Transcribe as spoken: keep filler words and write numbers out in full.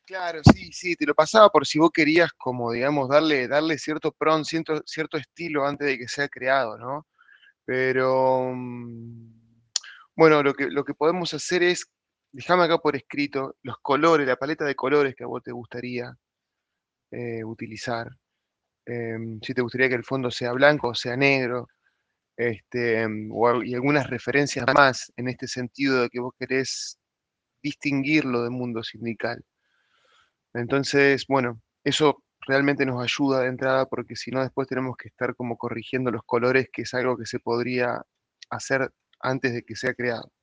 Claro, sí, sí, te lo pasaba por si vos querías como, digamos, darle, darle cierto prompt, cierto, cierto estilo antes de que sea creado, ¿no? Pero, mm, bueno, lo que, lo que podemos hacer es, déjame acá por escrito, los colores, la paleta de colores que a vos te gustaría eh, utilizar. Em, si te gustaría que el fondo sea blanco o sea negro, este, em, o al- y algunas referencias más en este sentido de que vos querés distinguirlo del mundo sindical. Entonces, bueno, eso realmente nos ayuda de entrada porque si no después tenemos que estar como corrigiendo los colores, que es algo que se podría hacer antes de que sea creado.